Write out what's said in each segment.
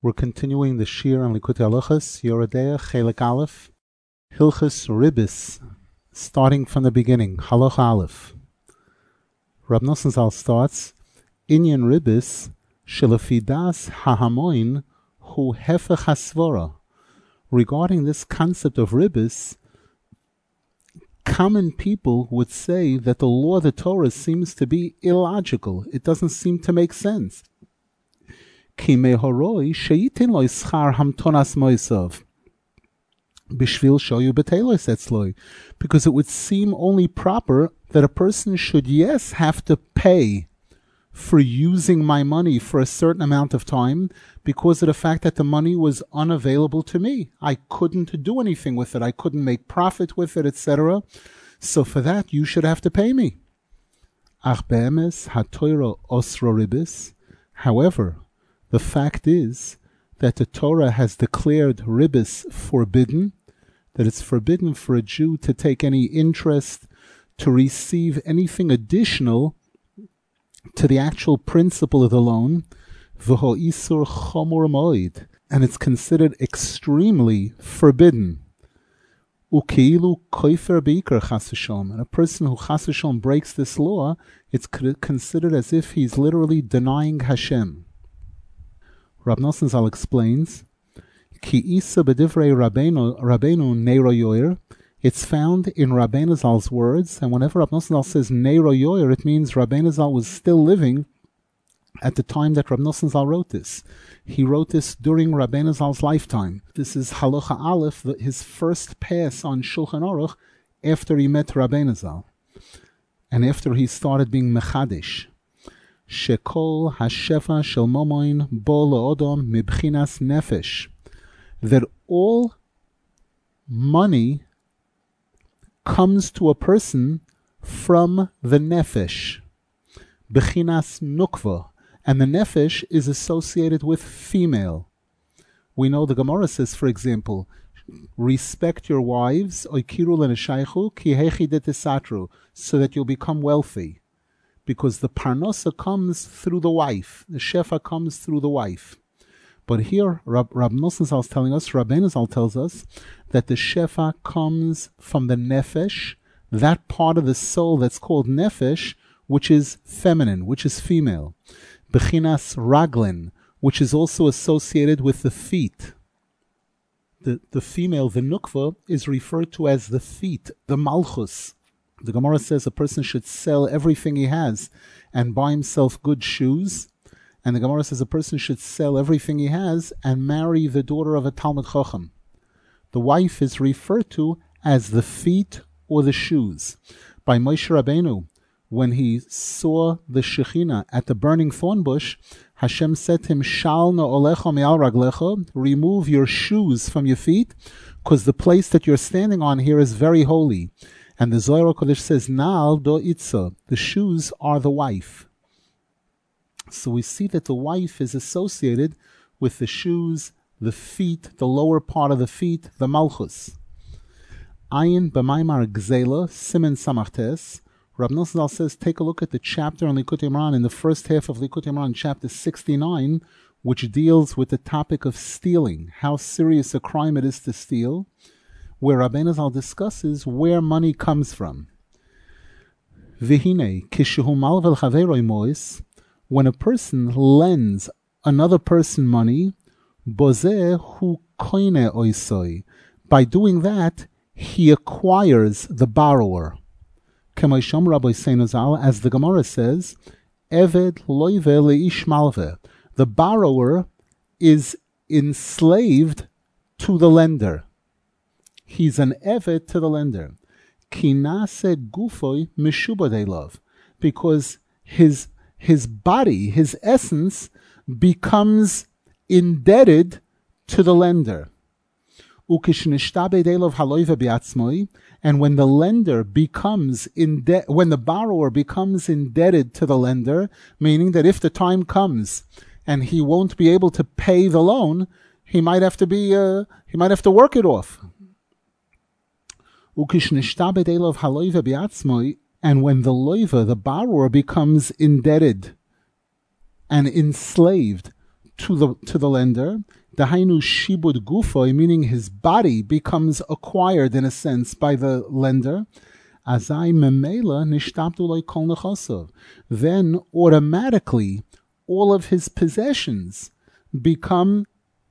We're continuing the Shir on Likutei Halachos, Yoredeya, Chelik Aleph, Hilchos Ribis, starting from the beginning, Halacha Aleph. Rab Nosson Zal starts, Inyan Ribis, Shelafidas Hahamoin, Hu Hefech Hasvora. Regarding this concept of Ribis, common people would say that the law of the Torah seems to be illogical. It doesn't seem to make sense. Because it would seem only proper that a person should, yes, have to pay for using my money for a certain amount of time because of the fact that the money was unavailable to me. I couldn't do anything with it. I couldn't make profit with it, etc. So for that, you should have to pay me. However, the fact is that the Torah has declared ribis forbidden, that it's forbidden for a Jew to take any interest, to receive anything additional to the actual principle of the loan, and it's considered extremely forbidden. And a person who chas v'shalom breaks this law, it's considered as if he's literally denying Hashem. Rab Nosson Zal explains, Ki isa b'divrei Rabbeinu neiro yoir. It's found in Rabbeinu Zal's words, and whenever Rab Nosson Zal says neiro yoir, it means Rabbeinu Zal was still living at the time that Rab Nosson Zal wrote this. He wrote this during Rabbeinu Zal's lifetime. This is Halacha Aleph, his first pass on Shulchan Aruch after he met Rabbeinu Zal, and after he started being mechadish. Shekol hashefa shel momoin bo leodom mibchinas nefesh, that all money comes to a person from the nefesh, bchinas nukva, and the nefesh is associated with female. We know the Gemara says, for example, respect your wives, oikiru leneshaychu ki hechi detisatru, so that you'll become wealthy. Because the parnasa comes through the wife, the shefa comes through the wife. But here, Rab Nosson Zal is telling us, Rabbeinu Zal tells us, that the shefa comes from the nefesh, that part of the soul that's called nefesh, which is feminine, which is female. Bechinas raglin, which is also associated with the feet. The female, the nukva, is referred to as the feet, the malchus. The Gemara says a person should sell everything he has and buy himself good shoes. And the Gemara says a person should sell everything he has and marry the daughter of a Talmid Chacham. The wife is referred to as the feet or the shoes. By Moshe Rabbeinu, when he saw the Shekhinah at the burning thorn bush, Hashem said to him, Shal na'olecha me'al raglecha, remove your shoes from your feet, because the place that you're standing on here is very holy. And the Zohar HaKodesh says, Naal do itza, the shoes are the wife. So we see that the wife is associated with the shoes, the feet, the lower part of the feet, the malchus. Ayin b'maimar gzela, simen samachtes. Rab Nosson Zal says, take a look at the chapter on Likutei Moharan in the first half of Likutei Moharan, chapter 69, which deals with the topic of stealing, how serious a crime it is to steal, where Rabbeinu Zal discusses where money comes from. V'hinei, kishehu malvel chaveroi mois, when a person lends another person money, bozeh hu koine oisoi, by doing that, he acquires the borrower. K'moisham Rabbi Seinu Zal, as the Gemara says, Eved loive leish malve, the borrower is enslaved to the lender. He's an eved to the lender. Kinase gufoi mishubadei love, because his body, his essence, becomes indebted to the lender. And when the lender becomes when the borrower becomes indebted to the lender, meaning that if the time comes and he won't be able to pay the loan, he might have to work it off. And when the loiva, the borrower, becomes indebted and enslaved to the lender. Dahainu shibud gufoi, meaning his body becomes acquired in a sense by the lender. Azai memela nishtabdu loy kol nechosov. Then automatically all of his possessions become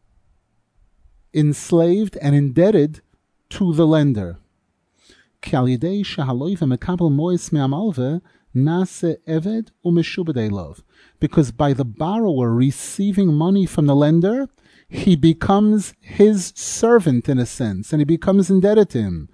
enslaved and indebted to the lender. Because by the borrower receiving money from the lender, he becomes his servant in a sense, and he becomes indebted to him.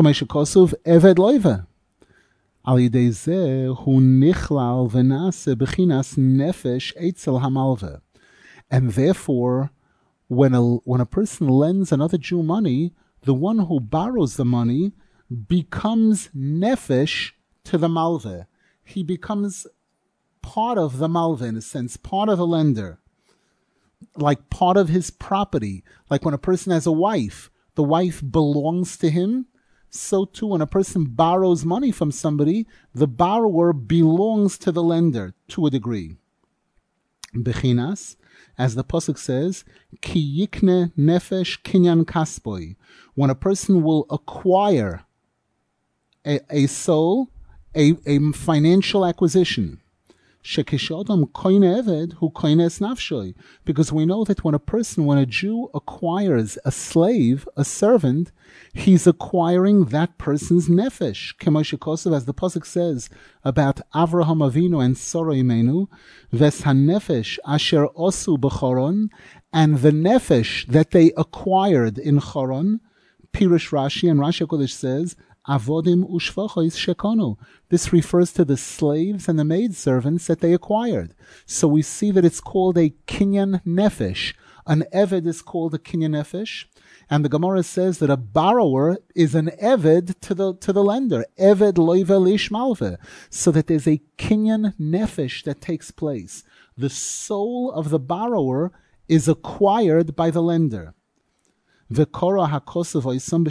And therefore, when a person lends another Jew money, the one who borrows the money becomes nefesh to the malveh. He becomes part of the malveh in a sense, part of the lender, like part of his property. Like when a person has a wife, the wife belongs to him. So too, when a person borrows money from somebody, the borrower belongs to the lender to a degree. Bechinas, as the pasuk says, ki yikne nefesh kinyan kaspoi. When a person will acquire a soul, a financial acquisition. Shekishodam koine eved hu koines nafshoi. Because we know that when a Jew acquires a slave, a servant, he's acquiring that person's nefesh. Kemoshe Kosev, as the pasuk says about Avraham Avinu and Sora Imenu, ves hanefesh asher osu b'choron, and the nefesh that they acquired in Choron. Pirush Rashi, and Rashi HaKodesh says, Avodim ushvachois shekonu. This refers to the slaves and the maidservants that they acquired. So we see that it's called a kinyan nefesh. An eved is called a kinyan nefesh. And the Gemara says that a borrower is an eved to the lender. Eved loive lish malve. So that there's a kinyan nefesh that takes place. The soul of the borrower is acquired by the lender. The Torah refers to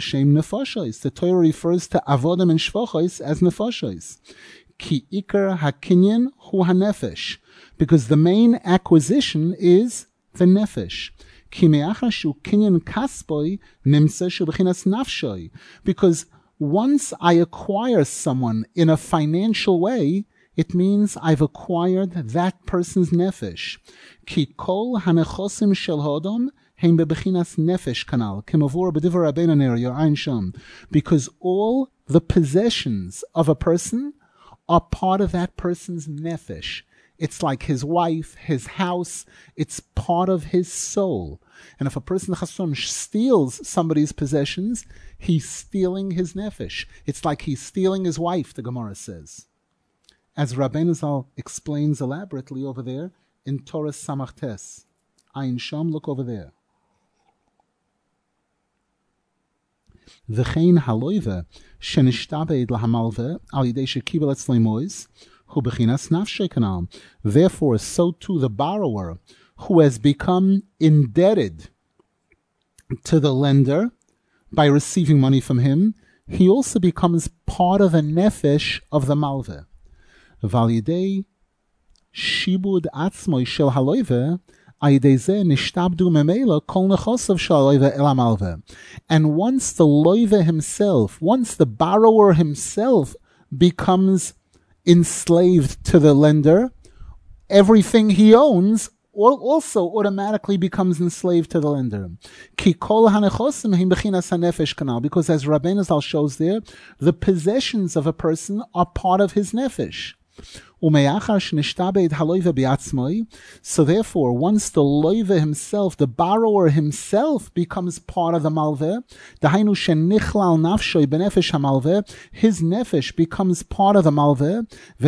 avodim and shvachos as nefashos. Ki ikar hakinyan hu hanefesh, because the main acquisition is the nefesh. Ki me'achar shu kinyan kaspoi nimtza shu b'chinas nafshoi, because once I acquire someone in a financial way, it means I've acquired that person's nefesh. Ki kol hanechosim shel hodom nefesh kanal, because all the possessions of a person are part of that person's nefesh. It's like his wife, his house, it's part of his soul. And if a person steals somebody's possessions, he's stealing his nefesh. It's like he's stealing his wife, the Gemara says. As Rabbeinu Zal explains elaborately over there in Torah Samachtes. Ayin Sham, look over there. V'chein haloive shenishtabed lahamalve al yidei shekibel etzlei mois hu bechinas nafshei kanal. Therefore, so too the borrower who has become indebted to the lender by receiving money from him, he also becomes part of the nefesh of the malve. V'al yidei shibud atzmoi shel haloive. And once the loive himself, once the borrower himself becomes enslaved to the lender, everything he owns also automatically becomes enslaved to the lender. Because as Rabbeinu Zal shows there, the possessions of a person are part of his nefesh. So therefore, once the loive himself, the borrower himself, becomes part of the malveh, his nefesh becomes part of the malveh,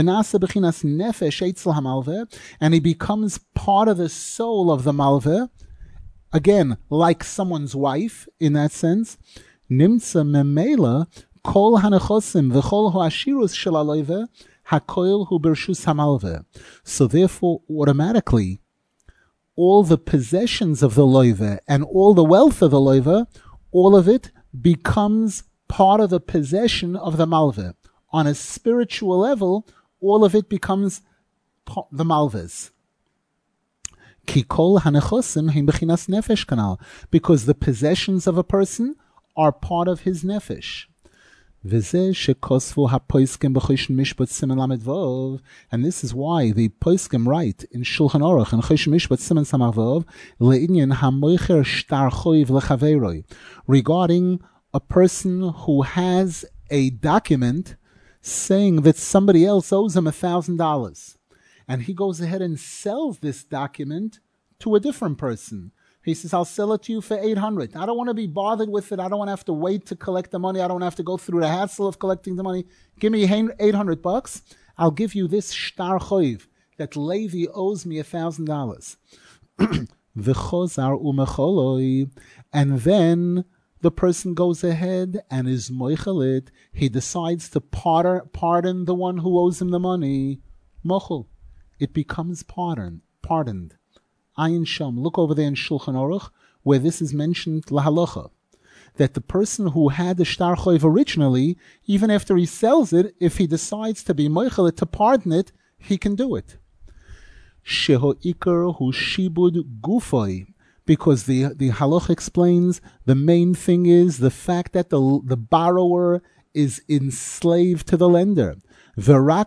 and he becomes part of the soul of the malveh, again, like someone's wife, in that sense. Nimtza memela kol hanechosim v'chol ha'ashirus shel haloive hakoil hu bershus hamalve. So therefore, automatically, all the possessions of the loive and all the wealth of the loive, all of it becomes part of the possession of the malve. On a spiritual level, all of it becomes the malves. Ki kol hanechosim hin bechinas nefesh kanal, because the possessions of a person are part of his nefesh. V'zeh shekosvu hapoiskim b'choshen mishpat siman lamed vov, and this is why the poiskim write in Shulchan Aruch and choshen mishpat siman samach vov le'inyan hamoicher shtar choiv lechaveiroi, regarding a person who has a document saying that somebody else owes him $1,000, and he goes ahead and sells this document to a different person. He says, I'll sell it to you for $800. I don't want to be bothered with it. I don't want to have to wait to collect the money. I don't want to have to go through the hassle of collecting the money. Give me $800. I'll give you this shtar choiv that Levi owes me $1,000. V'chozar umecholoi, and then the person goes ahead and is moichelit. He decides to pardon the one who owes him the money. Mochel. It becomes pardoned. Ayin Sham, look over there in Shulchan Aruch, where this is mentioned lahalacha, that the person who had the shtar choiv originally, even after he sells it, if he decides to be moichelet, to pardon it, he can do it. Sheho ikar hu shibud gufoi, because the halacha explains the main thing is the fact that the borrower is enslaved to the lender. And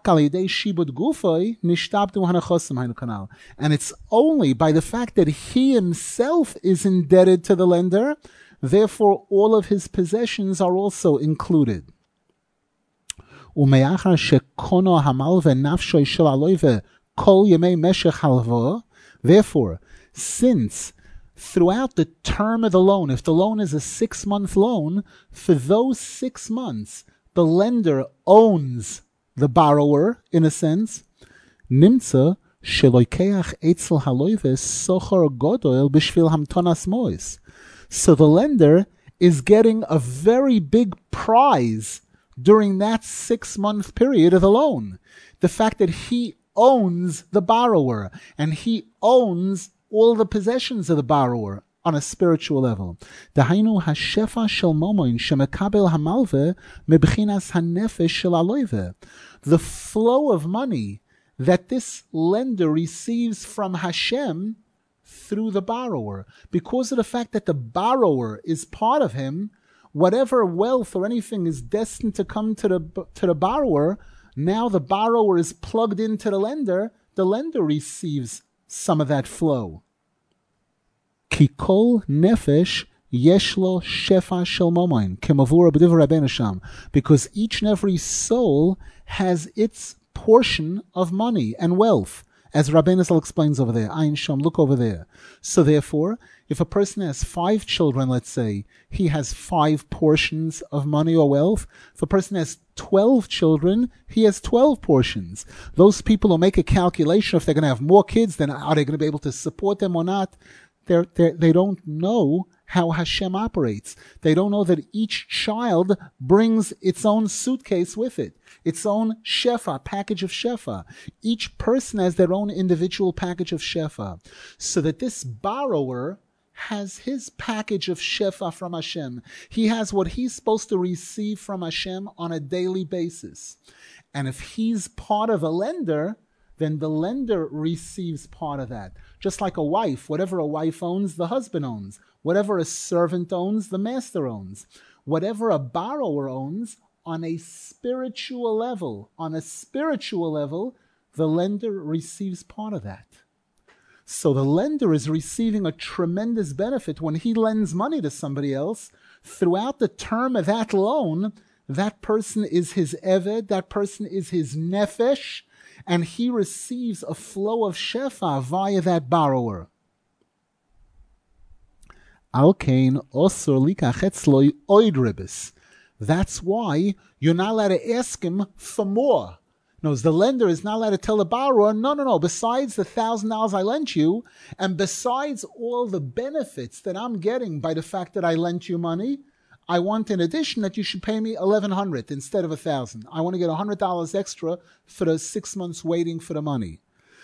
it's only by the fact that he himself is indebted to the lender, therefore all of his possessions are also included. Therefore, since throughout the term of the loan, if the loan is a 6-month loan, for those 6 months, the lender owns the borrower, in a sense, nimtza sheloikeach etzel haloives sochor godoel b'shvil hamtonas mois. So the lender is getting a very big prize during that 6-month period of the loan. The fact that he owns the borrower and he owns all the possessions of the borrower on a spiritual level. Dahainu hashefa shel momoin shemekabel hamalve mebchinas hanefesh shel aloive. The flow of money that this lender receives from Hashem through the borrower, because of the fact that the borrower is part of him, whatever wealth or anything is destined to come to the borrower, now the borrower is plugged into the lender receives some of that flow. Kikol nefesh yeshlo shefa shel momoin kemavura b'divrei Rabbeinu Sham, because each and every soul has its portion of money and wealth, as Rabbeinu Zal explains over there. Ayin Sham, look over there. So therefore, if a person has 5 children, let's say, he has 5 portions of money or wealth. If a person has 12 children, he has 12 portions. Those people who make a calculation if they're going to have more kids, then are they going to be able to support them or not? They don't know how Hashem operates. They don't know that each child brings its own suitcase with it, its own shefa, package of shefa. Each person has their own individual package of shefa. So that this borrower has his package of shefa from Hashem. He has what he's supposed to receive from Hashem on a daily basis. And if he's part of a lender, then the lender receives part of that. Just like a wife, whatever a wife owns, the husband owns. Whatever a servant owns, the master owns. Whatever a borrower owns, on a spiritual level, the lender receives part of that. So the lender is receiving a tremendous benefit when he lends money to somebody else. Throughout the term of that loan, that person is his eved, that person is his nefesh, and he receives a flow of shefa via that borrower. Alkein osur likach etzloi oid ribis. That's why you're not allowed to ask him for more. Knows the lender is not allowed to tell the borrower, no, besides the $1,000 I lent you, and besides all the benefits that I'm getting by the fact that I lent you money, I want in addition that you should pay me $1,100 instead of $1,000. I want to get $100 extra for the 6 months waiting for the money.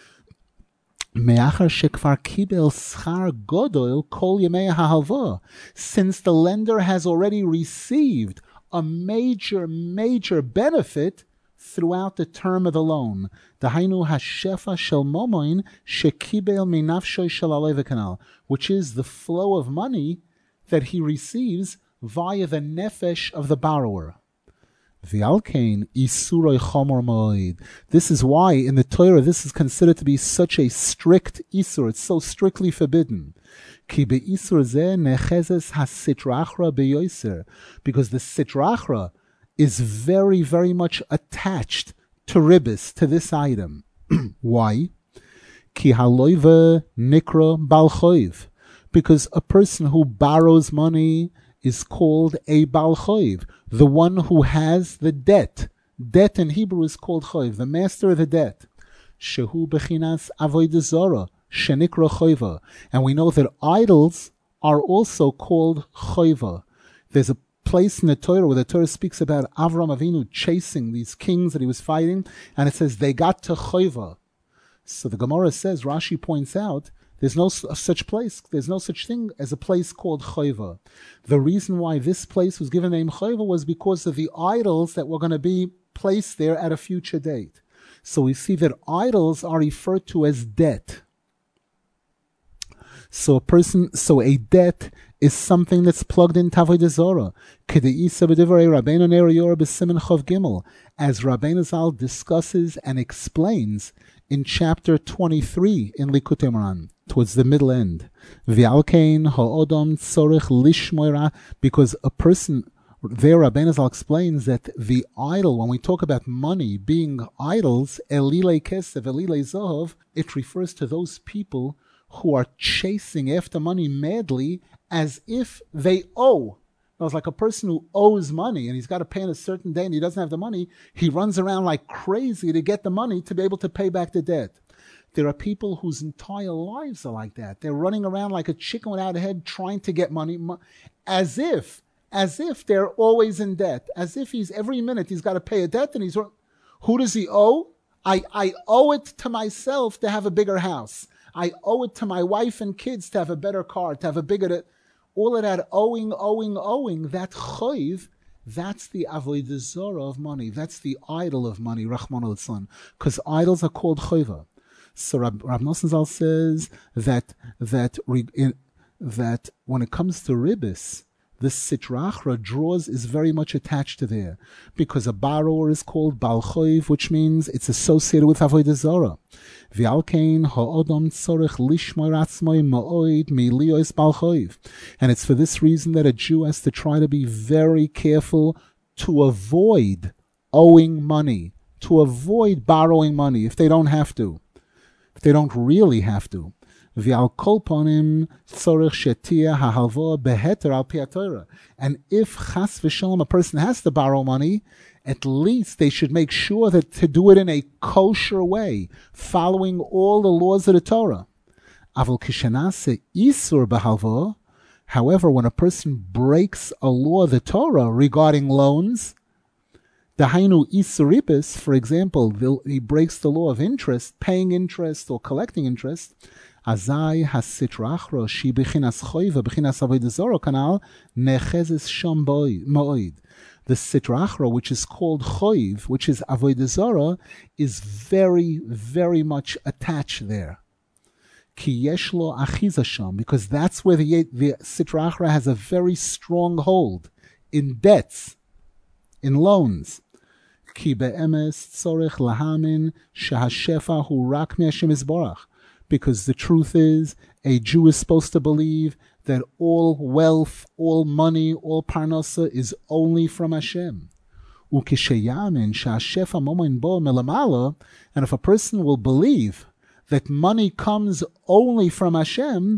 Since the lender has already received a major benefit throughout the term of the loan. Dahainu hashefa shel momoin shekibel minafshoy shel alev kanal, which is the flow of money that he receives via the nefesh of the borrower. V'alkein isuroi chomor moed. This is why in the Torah this is considered to be such a strict isur. It's so strictly forbidden. Ki be'isur zeh nechezes hasitrachra beyoser, because the sitrachra is very, very much attached to ribis, to this item. Why? Ki haloive nikra bal choiv, because a person who borrows money is called a bal choiv, the one who has the debt. Debt in Hebrew is called choiv, the master of the debt. Shehu bechinas avodah zara shenikra choiva, and we know that idols are also called choiva. There's a place in the Torah where the Torah speaks about Avram Avinu chasing these kings that he was fighting, and it says they got to choiva. So the Gemara says, Rashi points out, there's no such place. There's no such thing as a place called Choiva. The reason why this place was given the name Choiva was because of the idols that were going to be placed there at a future date. So we see that idols are referred to as debt. So a debt is something that's plugged in Avodah Zarah. As Rabbeinu Zal discusses and explains in chapter 23 in Likutei Moharan, towards the middle end. Because a person, there Rabbeinu Zal explains that the idol, when we talk about money being idols, elilei kesef, elilei zohov, it refers to those people who are chasing after money madly as if they owe. It was like a person who owes money and he's got to pay on a certain day and he doesn't have the money. He runs around like crazy to get the money to be able to pay back the debt. There are people whose entire lives are like that. They're running around like a chicken without a head trying to get money as if they're always in debt, as if every minute he's got to pay a debt and who does he owe? I owe it to myself to have a bigger house. I owe it to my wife and kids to have a better car, to have a bigger... All of that owing, that choiv, that's the avodah zarah of money. That's the idol of money, Rachmana litzlan. Because idols are called choiva. So Rav Nosson Zal says that when it comes to ribis, the sitrachra is very much attached to there, because a borrower is called bal choiv, which means it's associated with avodah zarah. V'alkein ha'odam tzorech lishmor atzmoi ma'oid milios bal choiv, and it's for this reason that a Jew has to try to be very careful to avoid owing money, to avoid borrowing money if they don't have to, if they don't really have to. And if chas v'shalom a person has to borrow money, at least they should make sure that to do it in a kosher way, following all the laws of the Torah. However, when a person breaks a law of the Torah regarding loans, Dahainu isuribis, for example, he breaks the law of interest, paying interest or collecting interest, Azai hasitrachro shi bechinas choiva bechinas avodah zarah kanal nechezes sham moed. The sitrachro, which is called choiv, which is avodah zarah, is very, very much attached there. Ki yeshlo achiza sham, because that's where the sitrachra has a very strong hold in debts, in loans. Ki be'emes tzorech lahamin shehashefa hu rak me'Hashem yisborach. Because the truth is, a Jew is supposed to believe that all wealth, all money, all parnasa is only from Hashem. And if a person will believe that money comes only from Hashem,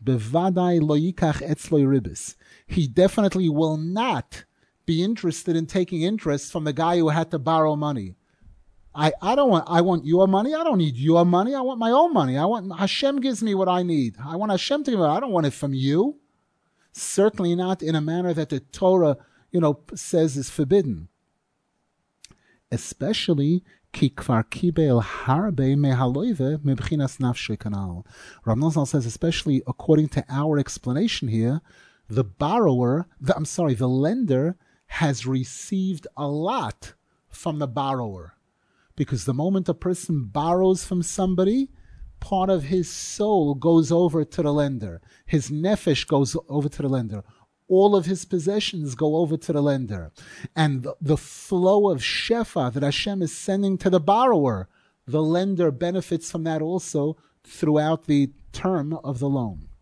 he definitely will not be interested in taking interest from the guy who had to borrow money. I want your money. I don't need your money. I want my own money. Hashem gives me what I need. I want Hashem to give me. I don't want it from you. Certainly not in a manner that the Torah, says is forbidden. Especially ki kvar kibel harbe mehaloive mebchinas nafshe kanal. Rav Nosson says, especially according to our explanation here, the lender has received a lot from the borrower. Because the moment a person borrows from somebody, part of his soul goes over to the lender. His nefesh goes over to the lender. All of his possessions go over to the lender. And the flow of shefa that Hashem is sending to the borrower, the lender benefits from that also throughout the term of the loan.